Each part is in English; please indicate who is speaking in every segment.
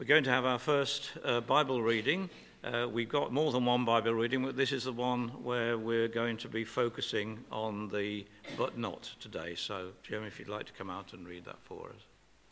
Speaker 1: We're going to have our first Bible reading. We've got more than one Bible reading, but this is the one where we're going to be focusing on the but not today. So, Jim, if you'd like to come out and read that for us.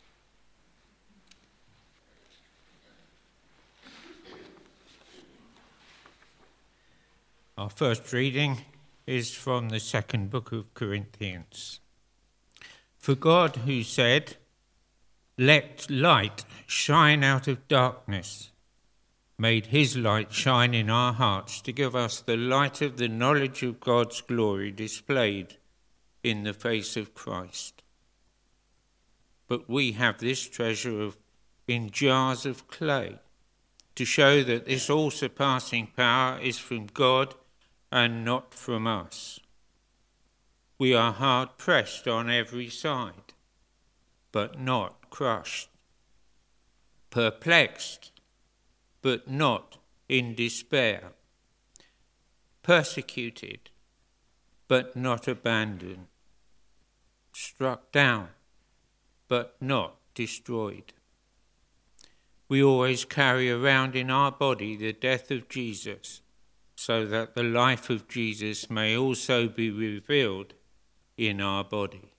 Speaker 2: Our first reading is from the second book of Corinthians. For God, who said, "Let light shine out of darkness," made his light shine in our hearts to give us the light of the knowledge of God's glory displayed in the face of Christ. But we have this treasure in jars of clay to show that this all-surpassing power is from God and not from us. We are hard pressed on every side, but not crushed, perplexed, but not in despair, persecuted, but not abandoned, struck down, but not destroyed. We always carry around in our body the death of Jesus, so that the life of Jesus may also be revealed in our body.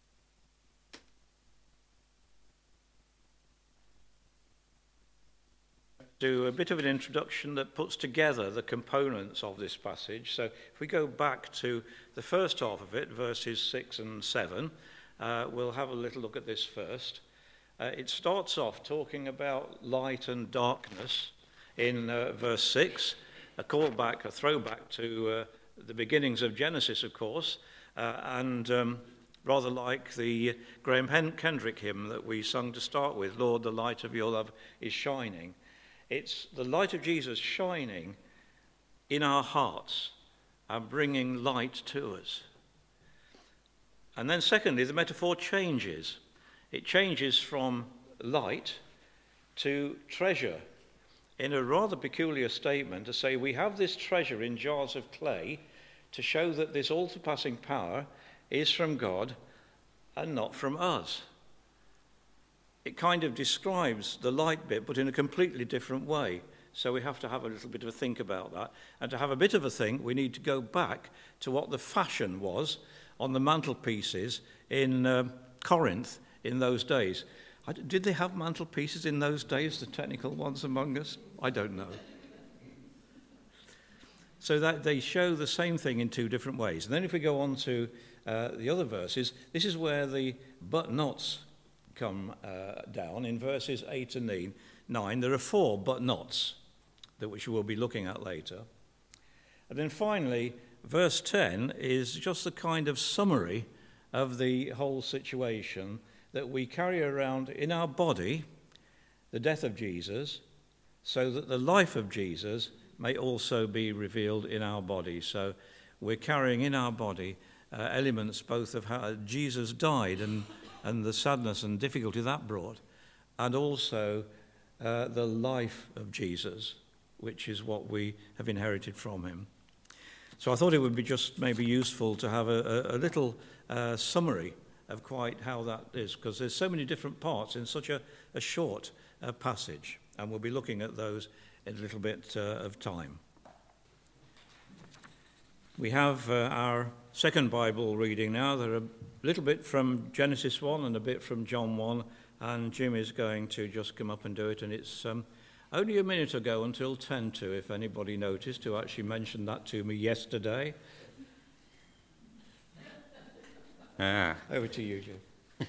Speaker 1: Do a bit of an introduction that puts together the components of this passage. So if we go back to the first half of it, verses 6 and 7, we'll have a little look at this first. It starts off talking about light and darkness in verse 6, a callback, a throwback to the beginnings of Genesis, of course, and rather like the Graham Kendrick hymn that we sung to start with, "Lord, the light of your love is shining." It's the light of Jesus shining in our hearts and bringing light to us. And then secondly, the metaphor changes. It changes from light to treasure in a rather peculiar statement to say we have this treasure in jars of clay to show that this all-surpassing power is from God and not from us. It kind of describes the light bit, but in a completely different way. So we have to have a little bit of a think about that. And to have a bit of a think, we need to go back to what the fashion was on the mantelpieces in Corinth in those days. Did they have mantelpieces in those days, the technical ones among us? I don't know. So that they show the same thing in two different ways. And then if we go on to the other verses, this is where the but nots come down in verses 8 and 9. There are 4 but nots that which we'll be looking at later. And then finally, verse 10 is just the kind of summary of the whole situation, that we carry around in our body the death of Jesus, so that the life of Jesus may also be revealed in our body. So we're carrying in our body elements both of how Jesus died and the sadness and difficulty that brought, and also the life of Jesus, which is what we have inherited from him. So I thought it would be just maybe useful to have a little summary of quite how that is, because there's so many different parts in such a short passage, and we'll be looking at those in a little bit of time. We have our second Bible reading now. There are a little bit from Genesis 1 and a bit from John 1, and Jim is going to just come up and do it. And it's only a minute ago until 10 to, if anybody noticed, who actually mentioned that to me yesterday. Over to you, Jim.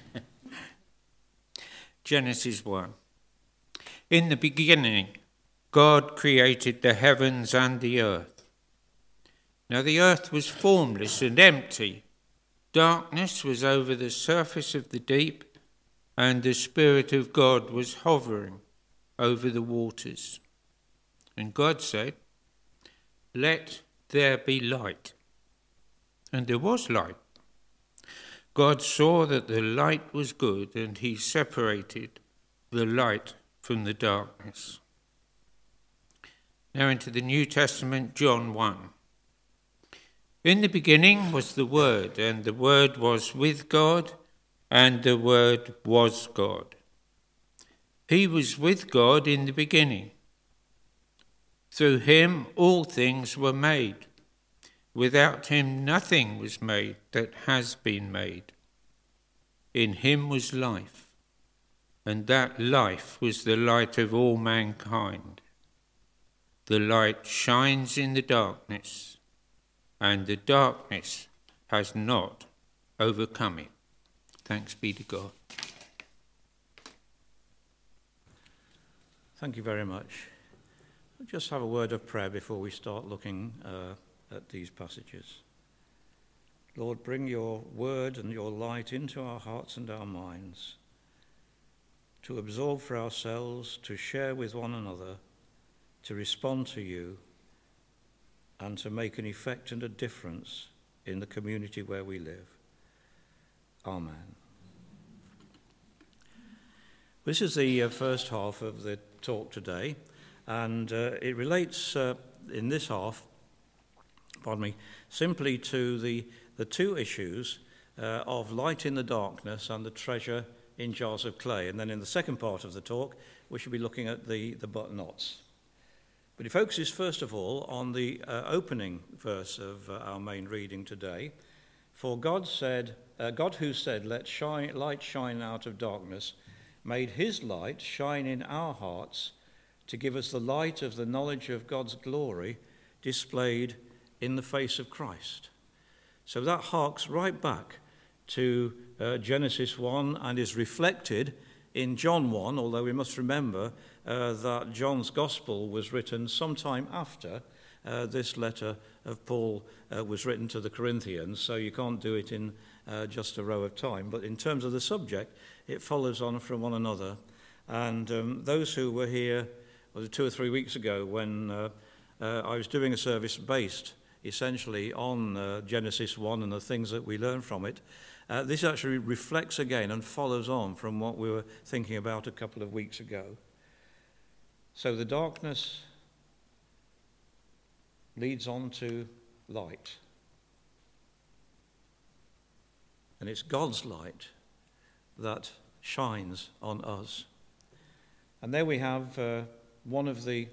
Speaker 2: Genesis 1. In the beginning, God created the heavens and the earth. Now the earth was formless and empty. Darkness was over the surface of the deep, and the Spirit of God was hovering over the waters. And God said, "Let there be light." And there was light. God saw that the light was good, and he separated the light from the darkness. Now into the New Testament, John 1. In the beginning was the Word, and the Word was with God, and the Word was God. He was with God in the beginning. Through him all things were made. Without him nothing was made that has been made. In him was life, and that life was the light of all mankind. The light shines in the darkness, and the darkness has not overcome it. Thanks be to God.
Speaker 1: Thank you very much. We'll just have a word of prayer before we start looking at these passages. Lord, bring your word and your light into our hearts and our minds, to absorb for ourselves, to share with one another, to respond to you, and to make an effect and a difference in the community where we live. Amen. This is the first half of the talk today, and it relates in this half, simply to the two issues of light in the darkness and the treasure in jars of clay. And then in the second part of the talk, we should be looking at the but nots. But it focuses first of all on the opening verse of our main reading today. For God who said, "Let light shine out of darkness," made his light shine in our hearts to give us the light of the knowledge of God's glory displayed in the face of Christ. So that harks right back to Genesis 1 and is reflected in John 1, although we must remember that John's Gospel was written sometime after this letter of Paul was written to the Corinthians, so you can't do it in just a row of time. But in terms of the subject, it follows on from one another. And those who were here 2 or 3 weeks ago when I was doing a service based essentially on Genesis 1 and the things that we learn from it, this actually reflects again and follows on from what we were thinking about a couple of weeks ago. So the darkness leads on to light. And it's God's light that shines on us. And there we have one of the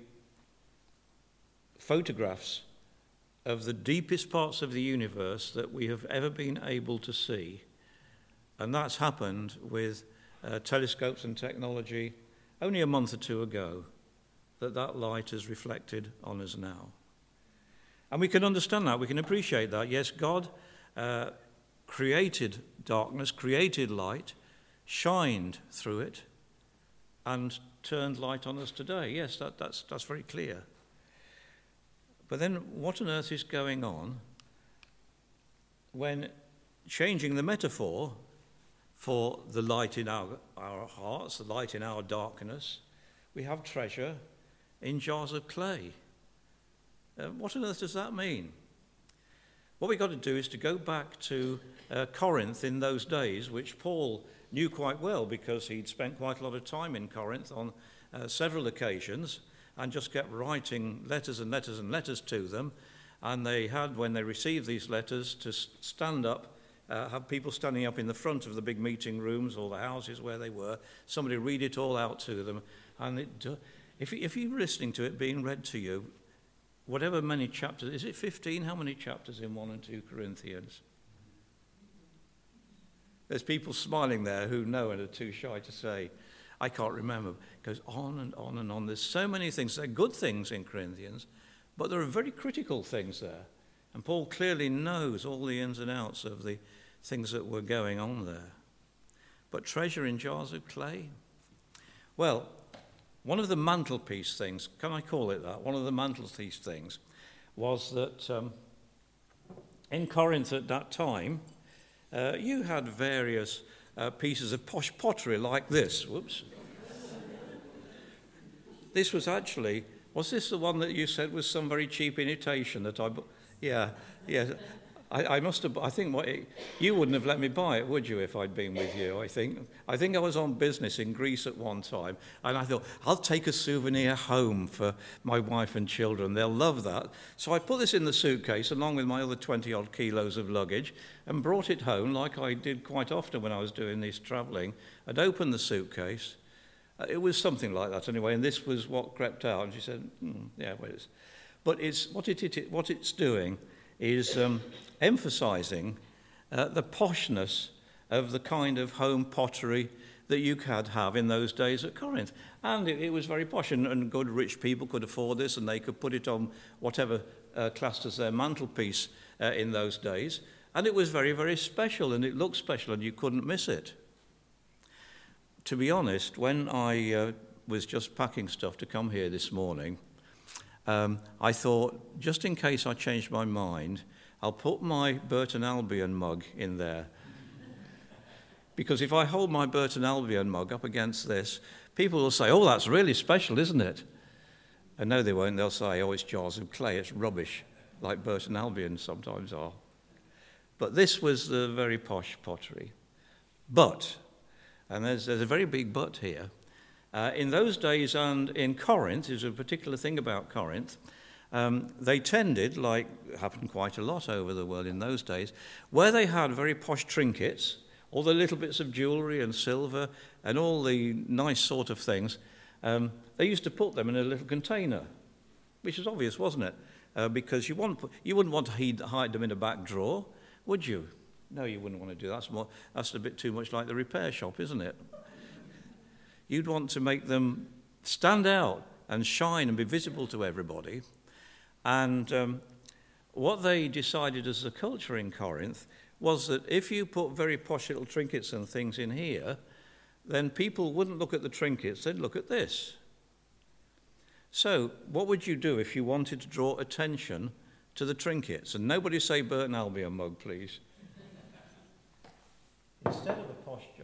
Speaker 1: photographs of the deepest parts of the universe that we have ever been able to see. And that's happened with telescopes and technology only a month or two ago, that light is reflected on us now. And we can understand that, we can appreciate that. Yes, God created darkness, created light, shined through it, and turned light on us today. Yes, that's very clear. But then what on earth is going on when changing the metaphor for the light in our hearts, the light in our darkness, we have treasure in jars of clay? What on earth does that mean? What we've got to do is to go back to Corinth in those days, which Paul knew quite well because he'd spent quite a lot of time in Corinth on several occasions and just kept writing letters and letters and letters to them. And they had, when they received these letters, to stand up, have people standing up in the front of the big meeting rooms or the houses where they were, somebody read it all out to them. And if you're listening to it being read to you, whatever many chapters, is it 15? How many chapters in 1 and 2 Corinthians? There's people smiling there who know and are too shy to say. I can't remember. It goes on and on and on. There's so many things. There are good things in Corinthians, but there are very critical things there. And Paul clearly knows all the ins and outs of the things that were going on there. But treasure in jars of clay? Well, one of the mantelpiece things, can I call it that? One of the mantelpiece things was that in Corinth at that time, you had various pieces of posh pottery like this. Whoops. This was actually, was this the one that you said was some very cheap imitation that I bought? Yeah. I must have, I think you wouldn't have let me buy it, would you, if I'd been with you, I think. I think I was on business in Greece at one time, and I thought, I'll take a souvenir home for my wife and children. They'll love that. So I put this in the suitcase, along with my other 20-odd kilos of luggage, and brought it home, like I did quite often when I was doing this travelling. I'd opened the suitcase, It was something like that anyway, and this was what crept out. And she said, yeah, well, it's... But what it's doing is emphasising the poshness of the kind of home pottery that you could have in those days at Corinth. And it was very posh, and good rich people could afford this, and they could put it on whatever classed as their mantelpiece in those days. And it was very, very special, and it looked special, and you couldn't miss it. To be honest, when I was just packing stuff to come here this morning, I thought, just in case I changed my mind, I'll put my Burton Albion mug in there. Because if I hold my Burton Albion mug up against this, people will say, oh, that's really special, isn't it? And no, they won't. They'll say, oh, it's jars of clay. It's rubbish, like Burton Albion sometimes are. But this was the very posh pottery. But, and there's a very big but here, in those days and in Corinth, there's a particular thing about Corinth, they tended, like happened quite a lot over the world in those days, where they had very posh trinkets, all the little bits of jewellery and silver and all the nice sort of things, they used to put them in a little container, which is obvious, wasn't it? Because you wouldn't want to hide them in a back drawer, would you? No, you wouldn't want to do that. That's a bit too much like the repair shop, isn't it? You'd want to make them stand out and shine and be visible to everybody. And what they decided as a culture in Corinth was that if you put very posh little trinkets and things in here, then people wouldn't look at the trinkets, they'd look at this. So what would you do if you wanted to draw attention to the trinkets? And nobody say Burton Albion mug, please. Instead of a posh jar,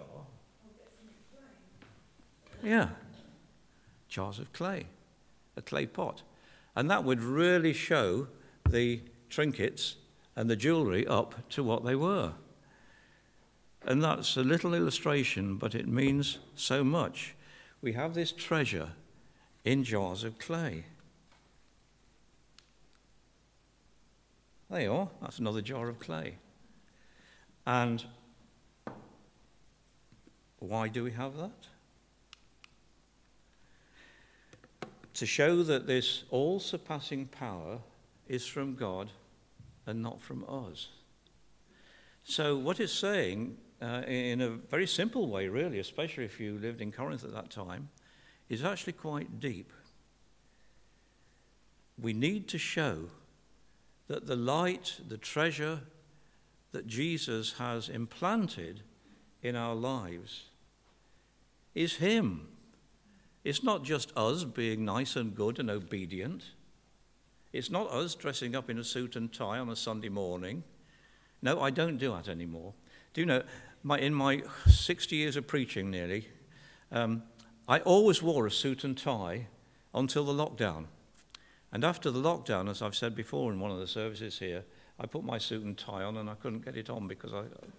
Speaker 1: yeah, jars of clay, a clay pot. And that would really show the trinkets and the jewellery up to what they were. And that's a little illustration, but it means so much. We have this treasure in jars of clay. There you are, that's another jar of clay. And why do we have that? To show that this all-surpassing power is from God and not from us. So what it's saying, in a very simple way really, especially if you lived in Corinth at that time, is actually quite deep. We need to show that the light, the treasure that Jesus has implanted in our lives is him. It's not just us being nice and good and obedient. It's not us dressing up in a suit and tie on a Sunday morning. No, I don't do that anymore. Do you know, in my 60 years of preaching nearly, I always wore a suit and tie until the lockdown. And after the lockdown, as I've said before in one of the services here, I put my suit and tie on and I couldn't get it on because I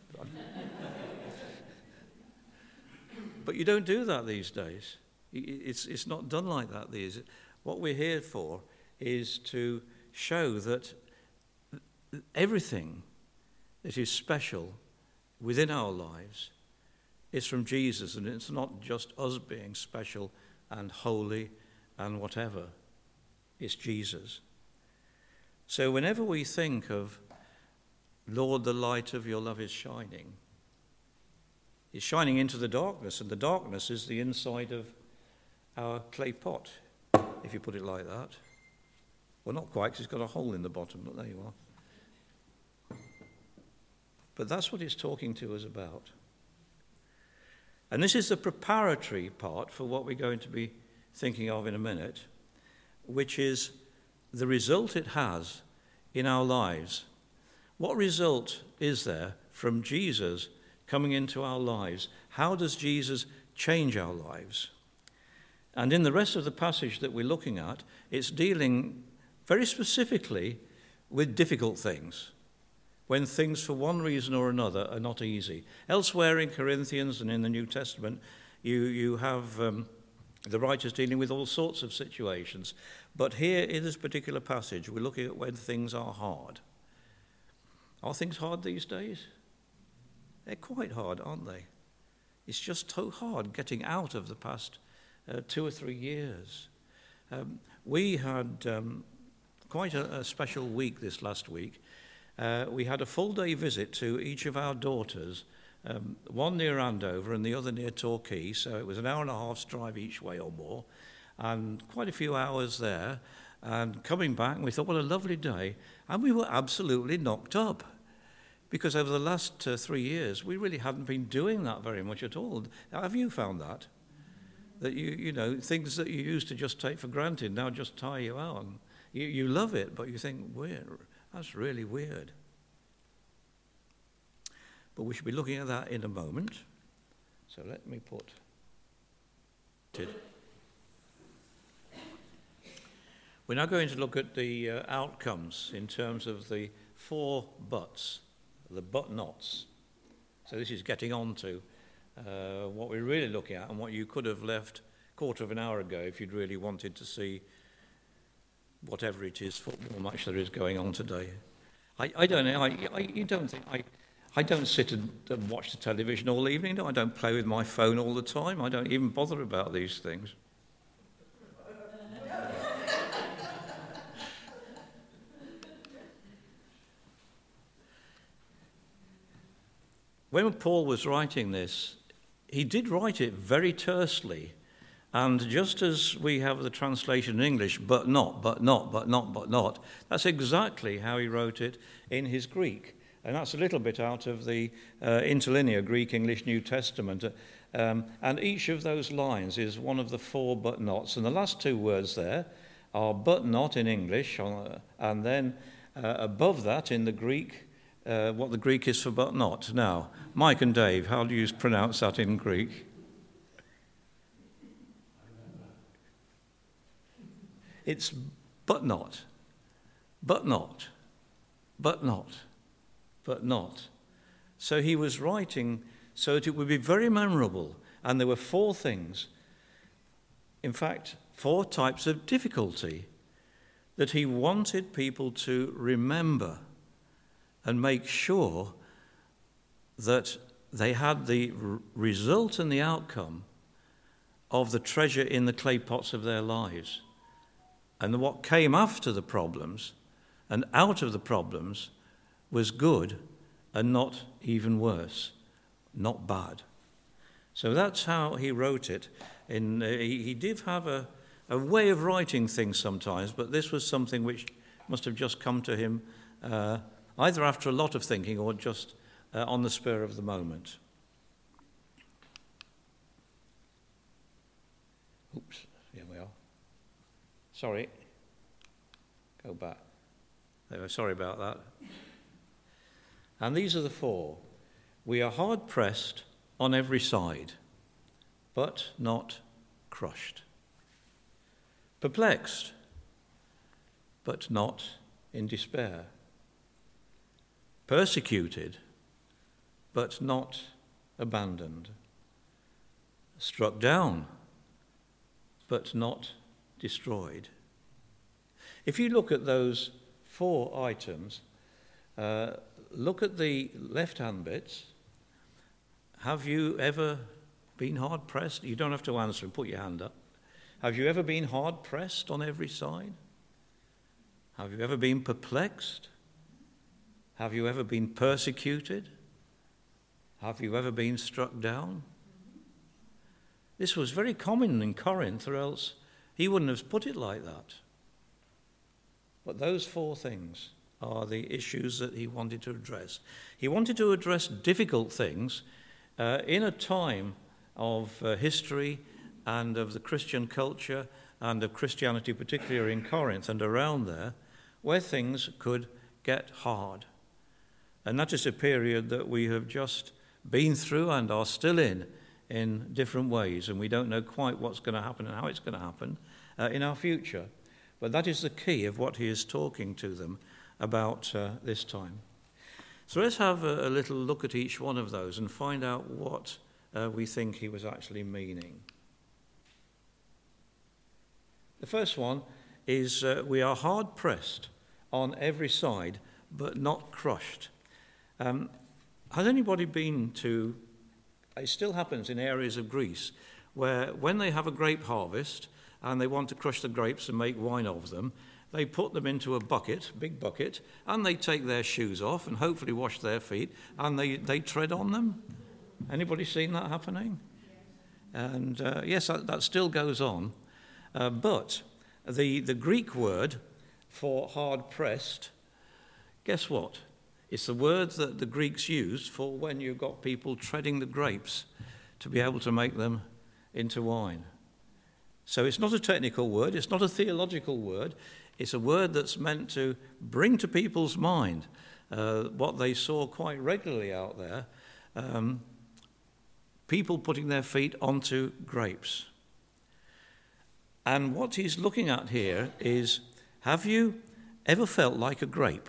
Speaker 1: But you don't do that these days. It's not done like that these days. What we're here for is to show that everything that is special within our lives is from Jesus, and it's not just us being special and holy and whatever. It's Jesus. So whenever we think of, Lord, the light of your love is shining, it's shining into the darkness, and the darkness is the inside of our clay pot, if you put it like that. Well, not quite, because it's got a hole in the bottom, but there you are. But that's what it's talking to us about. And this is the preparatory part for what we're going to be thinking of in a minute, which is the result it has in our lives. What result is there from Jesus coming into our lives? How does Jesus change our lives? And in the rest of the passage that we're looking at, it's dealing very specifically with difficult things, when things for one reason or another are not easy. Elsewhere in Corinthians and in the New Testament, you have the writers dealing with all sorts of situations. But here in this particular passage, we're looking at when things are hard. Are things hard these days? They're quite hard, aren't they? It's just so hard getting out of the past 2 or 3 years. We had quite a special week this last week. We had a full-day visit to each of our daughters, one near Andover and the other near Torquay, so it was an hour and a half's drive each way or more, and quite a few hours there. And coming back, we thought, what a lovely day, and we were absolutely knocked up, because over the last 3 years, we really hadn't been doing that very much at all. Have you found that? That you know, things that you used to just take for granted now just tire you out. You love it, but you think, weird, that's really weird. But we should be looking at that in a moment. So let me put it. We're now going to look at the outcomes in terms of the 4 buts, the but nots. So this is getting on to what we're really looking at and what you could have left a quarter of an hour ago if you'd really wanted to see whatever it is, football match there is going on today. I don't know, you don't think, I don't sit and watch the television all evening, I don't play with my phone all the time, I don't even bother about these things. When Paul was writing this, he did write it very tersely. And just as we have the translation in English, but not, that's exactly how he wrote it in his Greek. And that's a little bit out of the interlinear Greek-English New Testament. And each of those lines is one of the 4 but nots. And the last 2 words there are but not in English, and then above that in the Greek, what the Greek is for but not. Now, Mike and Dave, how do you pronounce that in Greek? It's but not, but not, but not, but not. So he was writing so that it would be very memorable. And there were 4 things, in fact, 4 types of difficulty that he wanted people to remember and make sure that they had the result and the outcome of the treasure in the clay pots of their lives. And what came after the problems and out of the problems was good and not even worse, not bad. So that's how he wrote it. He did have a way of writing things sometimes, but this was something which must have just come to him either after a lot of thinking or just on the spur of the moment. Oops, here we are. Sorry. Go back. Sorry about that. And these are the 4. We are hard pressed on every side, but not crushed. Perplexed, but not in despair. Persecuted, but not abandoned. Struck down, but not destroyed. If you look at those 4 items, look at the left-hand bits. Have you ever been hard-pressed? You don't have to answer and put your hand up. Have you ever been hard-pressed on every side? Have you ever been perplexed? Have you ever been persecuted? Have you ever been struck down? This was very common in Corinth, or else he wouldn't have put it like that. But those 4 things are the issues that he wanted to address. He wanted to address difficult things in a time of history and of the Christian culture and of Christianity, particularly in Corinth and around there, where things could get hard. And that is a period that we have just been through and are still in different ways, and we don't know quite what's going to happen and how it's going to happen in our future. But that is the key of what he is talking to them about this time. So let's have a little look at each one of those and find out what we think he was actually meaning. The first one is we are hard pressed on every side, but not crushed. Has anybody been to, it still happens in areas of Greece, where when they have a grape harvest and they want to crush the grapes and make wine of them, they put them into a bucket, big bucket, and they take their shoes off and hopefully wash their feet, and they tread on them. Anybody seen that happening? And yes, that still goes on. But the Greek word for hard-pressed, guess what? It's the word that the Greeks used for when you've got people treading the grapes to be able to make them into wine. So it's not a technical word, it's not a theological word, it's a word that's meant to bring to people's mind what they saw quite regularly out there, people putting their feet onto grapes. And what he's looking at here is, have you ever felt like a grape?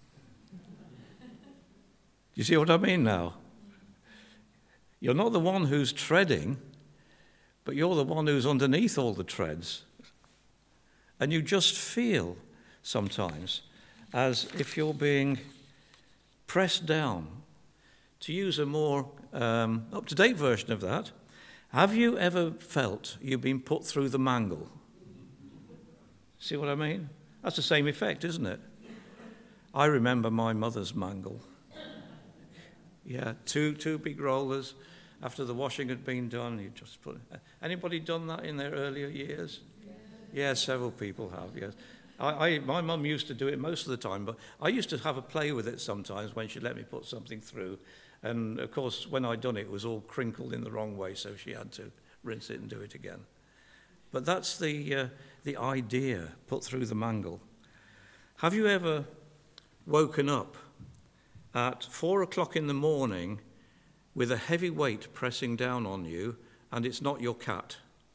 Speaker 1: You see what I mean now? You're not the one who's treading, but you're the one who's underneath all the treads. And you just feel sometimes as if you're being pressed down. To use a more up-to-date version of that, have you ever felt you've been put through the mangle? See what I mean? That's the same effect, isn't it? I remember my mother's mangle. Yeah, two big rollers. After the washing had been done, you just put. Anybody done that in their earlier years? Yeah, several people have. Yes, my mum used to do it most of the time, but I used to have a play with it sometimes when she let me put something through, and of course when I'd done it, it was all crinkled in the wrong way, so she had to rinse it and do it again. But that's the idea, put through the mangle. Have you ever woken up at 4 o'clock in the morning with a heavy weight pressing down on you, and it's not your cat?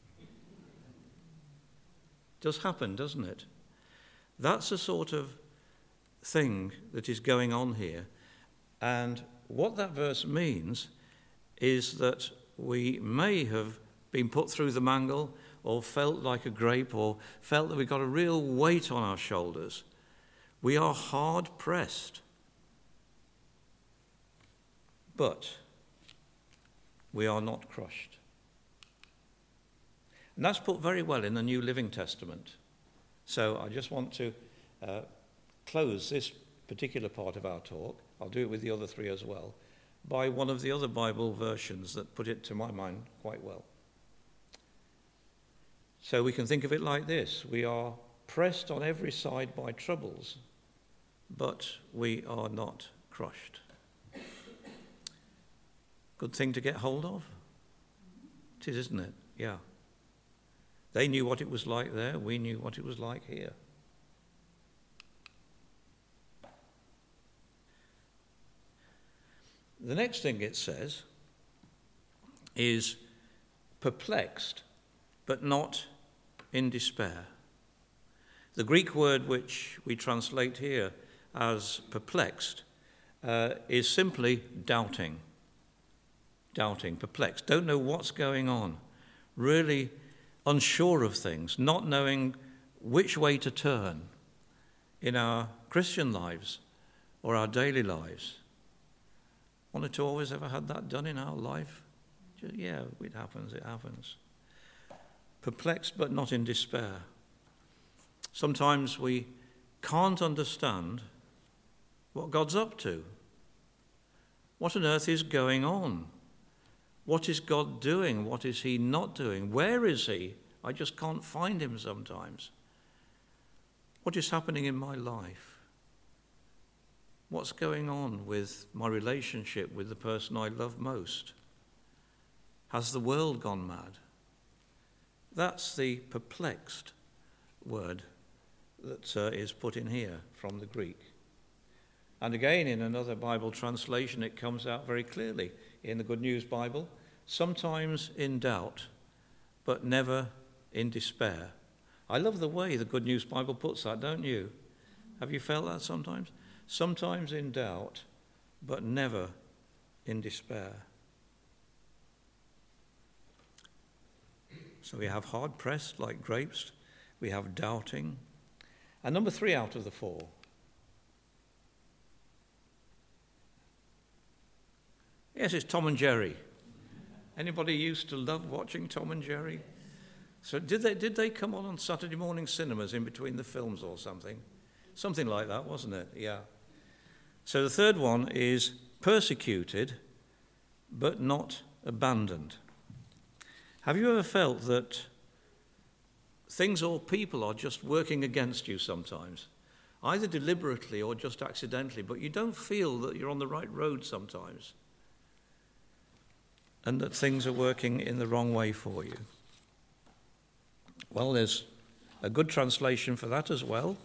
Speaker 1: Does happen, doesn't it? That's the sort of thing that is going on here. And what that verse means is that we may have been put through the mangle, or felt like a grape, or felt that we've got a real weight on our shoulders. We are hard pressed. But we are not crushed. And that's put very well in the New Living Testament. So I just want to close this particular part of our talk, I'll do it with the other three as well, by one of the other Bible versions that put it to my mind quite well. So we can think of it like this: we are pressed on every side by troubles, but we are not crushed. Good thing to get hold of. It is, isn't it? Yeah. They knew what it was like there. We knew what it was like here. The next thing it says is perplexed, but not in despair. The Greek word which we translate here as perplexed is simply doubting. Doubting, perplexed, don't know what's going on, really unsure of things, not knowing which way to turn in our Christian lives or our daily lives. One or two always ever had that done in our life? Yeah, it happens. Perplexed but not in despair. Sometimes we can't understand what God's up to. What on earth is going on? What is God doing? What is he not doing? Where is he? I just can't find him sometimes. What is happening in my life? What's going on with my relationship with the person I love most? Has the world gone mad? That's the perplexed word that is put in here from the Greek. And again, in another Bible translation, it comes out very clearly in the Good News Bible, sometimes in doubt, but never in despair. I love the way the Good News Bible puts that, don't you? Have you felt that sometimes? Sometimes in doubt, but never in despair. So we have hard-pressed like grapes, we have doubting. And number 3 out of the 4. Yes, it's Tom and Jerry. Anybody used to love watching Tom and Jerry? So did they come on Saturday morning cinemas in between the films or something? Something like that, wasn't it? Yeah. So the third one is persecuted but not abandoned. Have you ever felt that things or people are just working against you sometimes, either deliberately or just accidentally, but you don't feel that you're on the right road sometimes, and that things are working in the wrong way for you? Well, there's a good translation for that as well.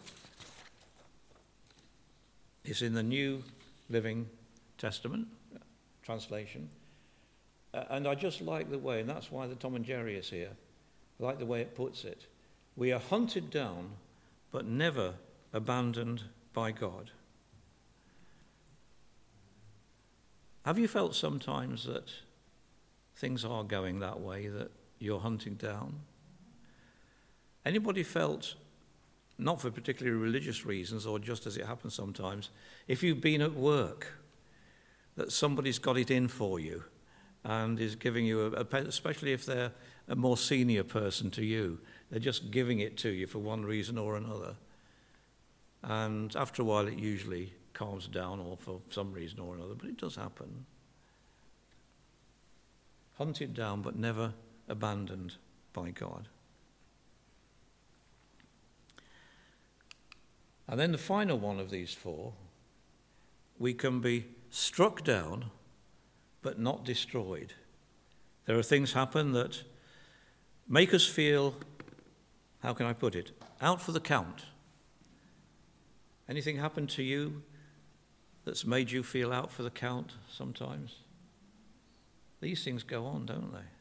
Speaker 1: It's in the New Living Testament translation. And I just like the way, and that's why the Tom and Jerry is here, I like the way it puts it. We are hunted down, but never abandoned by God. Have you felt sometimes that things are going that way, that you're hunting down? Anybody felt, not for particularly religious reasons or just as it happens sometimes, if you've been at work, that somebody's got it in for you and is giving you especially if they're a more senior person to you, they're just giving it to you for one reason or another. And after a while it usually calms down, or for some reason or another, but it does happen. Hunted down but never abandoned by God. And then the final one of these four, we can be struck down but not destroyed. There are things happen that make us feel, how can I put it, out for the count. Anything happen to you that's made you feel out for the count sometimes? These things go on, don't they?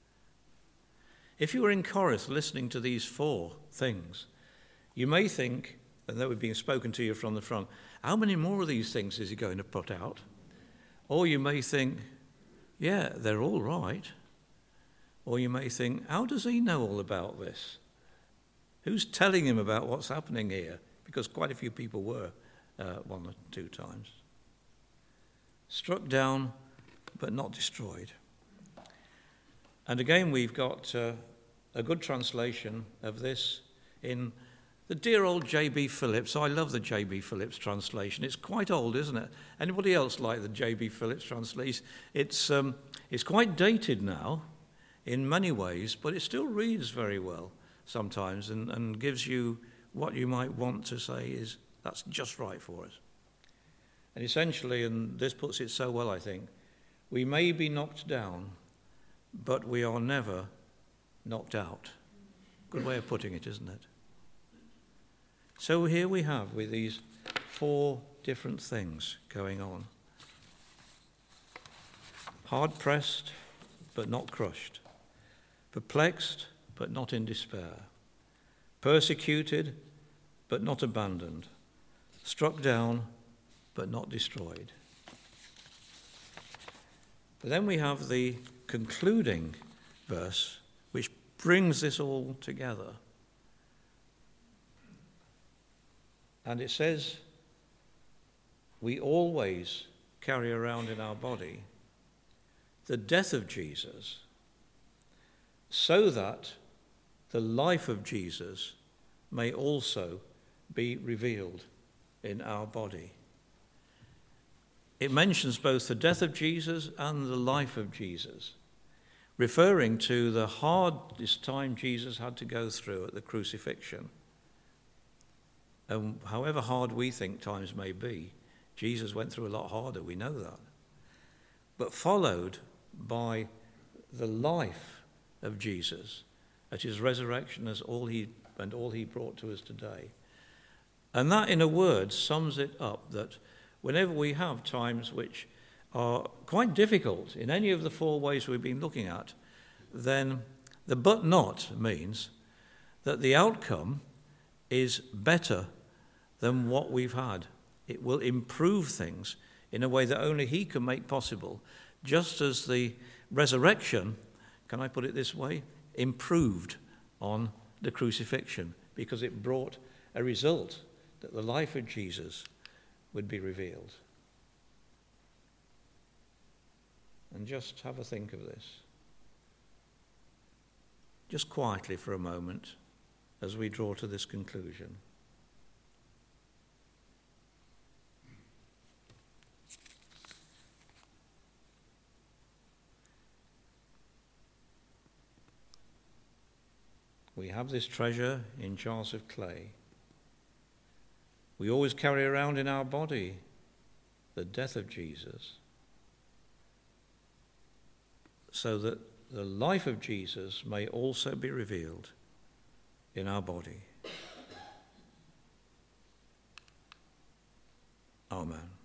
Speaker 1: If you were in Corinth listening to these four things, you may think, and that would be spoken to you from the front, how many more of these things is he going to put out? Or you may think, yeah, they're all right. Or you may think, how does he know all about this? Who's telling him about what's happening here? Because quite a few people were one or two times. Struck down, but not destroyed. And again, we've got a good translation of this in the dear old J.B. Phillips. I love the J.B. Phillips translation. It's quite old, isn't it? Anybody else like the J.B. Phillips translation? It's quite dated now in many ways, but it still reads very well sometimes and gives you what you might want to say is, that's just right for us. And essentially, and this puts it so well, I think, we may be knocked down, but we are never knocked out. Good way of putting it, isn't it? So here we have with these four different things going on. Hard pressed, but not crushed. Perplexed, but not in despair. Persecuted, but not abandoned. Struck down, but not destroyed. But then we have the concluding verse, which brings this all together. And it says, we always carry around in our body the death of Jesus, so that the life of Jesus may also be revealed in our body. It mentions both the death of Jesus and the life of Jesus, referring to the hardest time Jesus had to go through at the crucifixion. And however hard we think times may be, Jesus went through a lot harder, we know that. But followed by the life of Jesus at his resurrection as all he brought to us today. And that, in a word, sums it up, that whenever we have times which are quite difficult in any of the four ways we've been looking at, then the but not means that the outcome is better than what we've had. It will improve things in a way that only he can make possible, just as the resurrection, can I put it this way, improved on the crucifixion, because it brought a result that the life of Jesus would be revealed. And just have a think of this. just quietly for a moment as we draw to this conclusion. We have this treasure in jars of clay. We always carry around in our body the death of Jesus, so that the life of Jesus may also be revealed in our body. Amen.